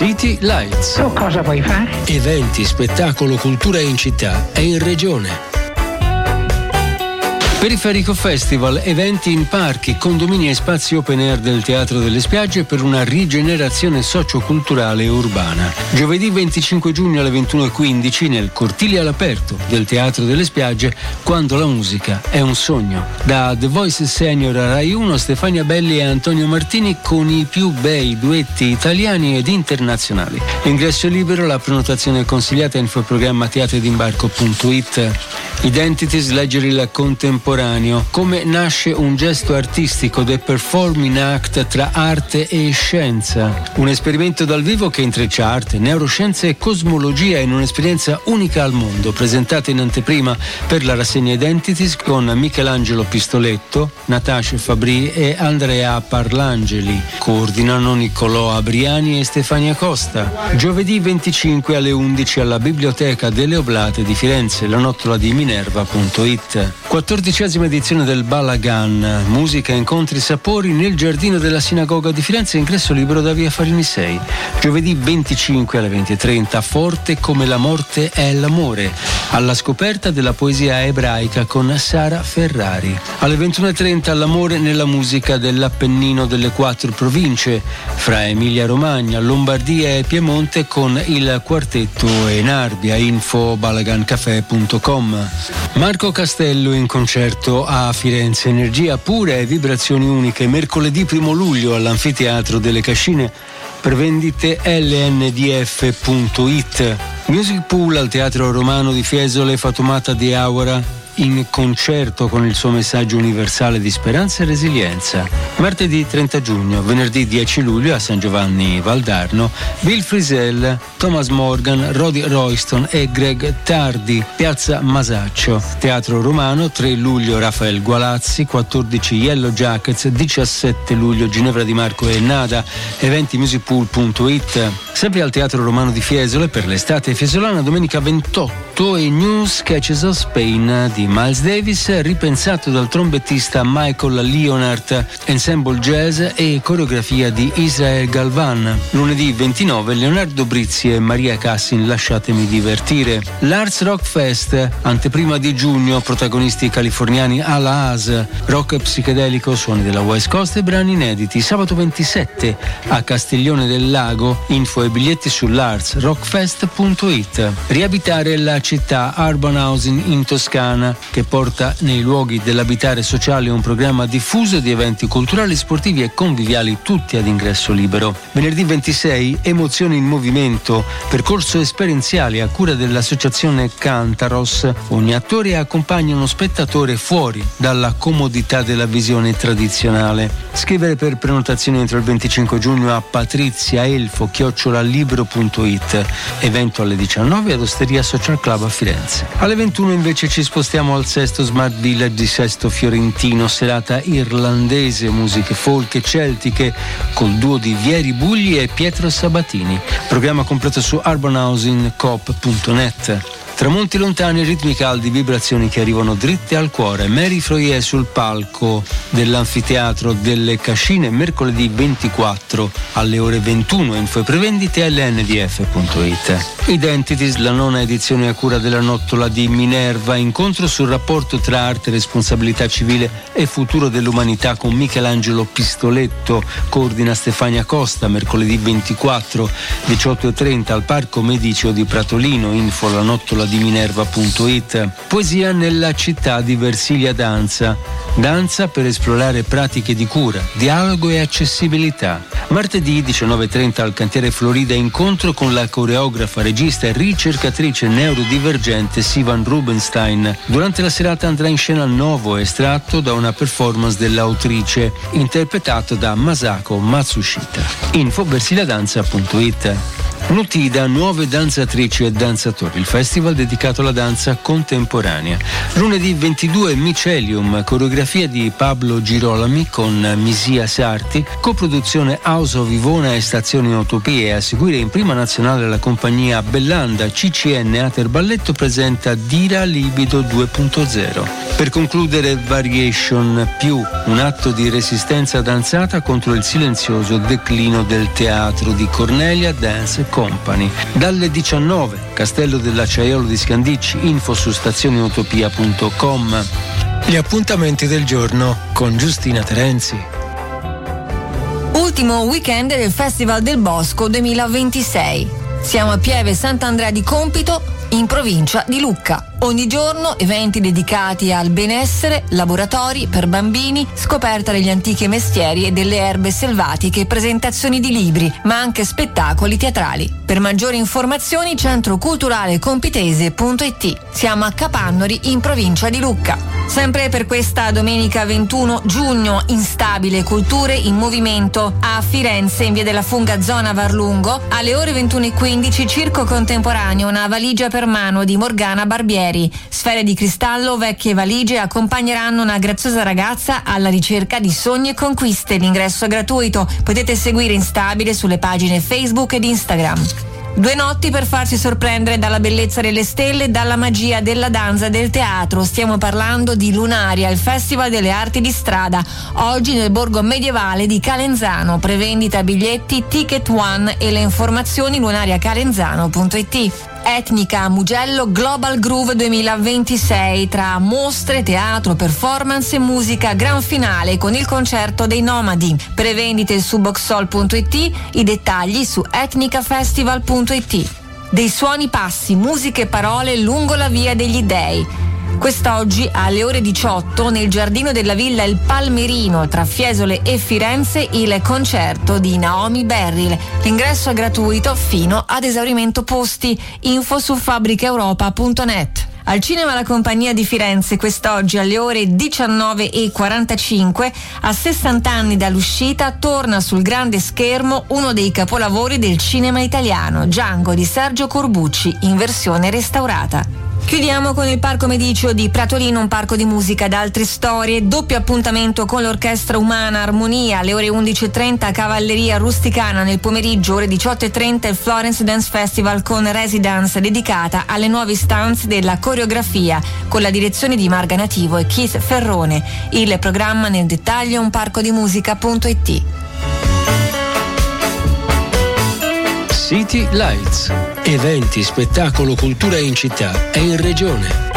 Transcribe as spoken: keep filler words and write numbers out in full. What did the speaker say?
City Lights. Tu cosa vuoi fare? Eventi, spettacolo, cultura in città e in regione. Periferico Festival, eventi in parchi, condomini e spazi open air del Teatro delle Spiagge per una rigenerazione socioculturale e urbana. Giovedì venticinque giugno alle ventuno e quindici nel cortile all'aperto del Teatro delle Spiagge, quando la musica è un sogno. Da The Voice Senior a Rai uno, Stefania Belli e Antonio Martini con i più bei duetti italiani ed internazionali. L'ingresso è libero, la prenotazione è consigliata. Infoprogramma teatrodimbarco punto it. Identities, leggere il contemporaneo. Come nasce un gesto artistico, The Performing Act tra arte e scienza. Un esperimento dal vivo che intreccia arte, neuroscienze e cosmologia in un'esperienza unica al mondo, presentata in anteprima per la rassegna Identities con Michelangelo Pistoletto, Natascia Fabri e Andrea Parlangeli. Coordinano Niccolò Abriani e Stefania Costa. Giovedì venticinque alle undici alla Biblioteca delle Oblate di Firenze, la nottola di Minerva punto it. quattordicesima edizione del Balagan, musica, incontri, sapori nel giardino della Sinagoga di Firenze, ingresso libero da via Farini sei. Giovedì venticinque alle venti e trenta, Forte come la morte è l'amore, alla scoperta della poesia ebraica con Sara Ferrari. Alle ventuno e trenta, l'amore nella musica dell'Appennino delle quattro province, fra Emilia Romagna, Lombardia e Piemonte con il quartetto Enarbia. Info balagancafè punto com. Marco Castello in concerto a Firenze, energia pura e vibrazioni uniche, mercoledì primo luglio all'Anfiteatro delle Cascine, prevendite L N D F punto it. Music Pool al Teatro Romano di Fiesole, Fatumata di Aura in concerto con il suo messaggio universale di speranza e resilienza. Martedì trenta giugno, venerdì dieci luglio a San Giovanni Valdarno, Bill Frisell, Thomas Morgan, Roddy Royston e Greg Tardi, Piazza Masaccio. Teatro Romano, tre luglio Rafael Gualazzi, quattordici Yellow Jackets, diciassette luglio Ginevra Di Marco e Nada, eventi musicpool punto it. Sempre al Teatro Romano di Fiesole per l'estate fiesolana, domenica ventotto, e New Sketches of Spain di Miles Davis, ripensato dal trombettista Michael Leonard, ensemble jazz e coreografia di Israel Galvan. Lunedì ventinove, Leonardo Brizzi e Maria Cassin, Lasciatemi divertire. L'Arts Rock Fest, anteprima di giugno, protagonisti californiani Ala Haas, rock psichedelico, suoni della West Coast e brani inediti. Sabato ventisette a Castiglione del Lago, info e biglietti sull'arts rock fest punto it. Riabitare la città, Urban Housing in Toscana, che porta nei luoghi dell'abitare sociale un programma diffuso di eventi culturali, sportivi e conviviali, tutti ad ingresso libero. Venerdì ventisei, Emozioni in Movimento, percorso esperienziale a cura dell'associazione Cantaros. Ogni attore accompagna uno spettatore fuori dalla comodità della visione tradizionale. Scrivere per prenotazioni entro il venticinque giugno a Patrizia Elfo chiocciola libro punto it. Evento alle diciannove ad Osteria Social Club a Firenze. Alle ventuno invece ci spostiamo al Sesto Smart Village di Sesto Fiorentino, serata irlandese, musiche folk e celtiche col duo di Vieri Bugli e Pietro Sabatini. Programma completo su urban housing coop punto net. Tramonti lontani, ritmi caldi, vibrazioni che arrivano dritte al cuore. Mary Froyer sul palco dell'Anfiteatro delle Cascine, mercoledì ventiquattro alle ore ventuno. Info e prevendite L N D F punto it. Identities, la nona edizione a cura della nottola di Minerva, incontro sul rapporto tra arte, responsabilità civile e futuro dell'umanità con Michelangelo Pistoletto. Coordina Stefania Costa, mercoledì ventiquattro, diciotto e trenta al Parco Mediceo di Pratolino. Info la nottola di Minerva punto it. Poesia nella città di Versilia Danza. Danza per esplorare pratiche di cura, dialogo e accessibilità. Martedì diciannove e trenta al Cantiere Florida, incontro con la coreografa, regista e ricercatrice neurodivergente Sivan Rubenstein. Durante la serata andrà in scena nuovo estratto da una performance dell'autrice, interpretato da Masako Matsushita. Info versiliadanza punto it. Nutida, nuove danzatrici e danzatori, il festival dedicato alla danza contemporanea. Lunedì ventidue Mycelium, coreografia di Pablo Girolami con Misia Sarti, coproduzione House of Ivona e Stazione Utopie. A seguire in prima nazionale la compagnia Bellanda. C C N Ater Balletto presenta Dira Libido due punto zero. Per concludere Variation più, un atto di resistenza danzata contro il silenzioso declino del teatro di Cornelia Dance Company. Dalle diciannove, Castello dell'Acciaiolo di Scandicci, info su stazioneutopia punto com. Gli appuntamenti del giorno con Giustina Terenzi. Ultimo weekend del Festival del Bosco duemilaventisei. Siamo a Pieve Sant'Andrea di Compito, in provincia di Lucca. Ogni giorno eventi dedicati al benessere, laboratori per bambini, scoperta degli antichi mestieri e delle erbe selvatiche, presentazioni di libri, ma anche spettacoli teatrali. Per maggiori informazioni centro culturale compitese punto it. Siamo a Capannori in provincia di Lucca. Sempre per questa domenica ventuno giugno, Instabile Culture in Movimento a Firenze in via della Funga zona Varlungo, alle ore ventuno e quindici Circo Contemporaneo, una valigia per mano di Morgana Barbieri. Sfere di cristallo, vecchie valigie accompagneranno una graziosa ragazza alla ricerca di sogni e conquiste. L'ingresso è gratuito, potete seguire Instabile sulle pagine Facebook ed Instagram. Due notti per farsi sorprendere dalla bellezza delle stelle e dalla magia della danza e del teatro. Stiamo parlando di Lunaria, il Festival delle Arti di Strada, oggi nel borgo medievale di Calenzano. Prevendita biglietti Ticket One e le informazioni lunariacalenzano punto it. Etnica Mugello Global Groove duemilaventisei, tra mostre, teatro, performance e musica, gran finale con il concerto dei Nomadi. Prevendite su boxol punto it, i dettagli su etnicafestival punto it. Dei suoni passi, musiche e parole lungo la via degli dei. Quest'oggi alle ore diciotto nel giardino della villa Il Palmerino tra Fiesole e Firenze il concerto di Naomi Beryl. L'ingresso è gratuito fino ad esaurimento posti. Info su fabbricaeuropa punto net. Al cinema La Compagnia di Firenze quest'oggi alle ore diciannove e quarantacinque, a sessanta anni dall'uscita, torna sul grande schermo uno dei capolavori del cinema italiano, Django di Sergio Corbucci in versione restaurata. Chiudiamo con il Parco Mediceo di Pratolino, un parco di musica ed altre storie. Doppio appuntamento con l'Orchestra Umana Armonia alle ore undici e trenta, Cavalleria Rusticana nel pomeriggio, ore diciotto e trenta il Florence Dance Festival con Residence dedicata alle nuove istanze della coreografia con la direzione di Marga Nativo e Keith Ferrone. Il programma nel dettaglio un parco di musica punto it. City Lights. Eventi, spettacolo, cultura in città e in regione.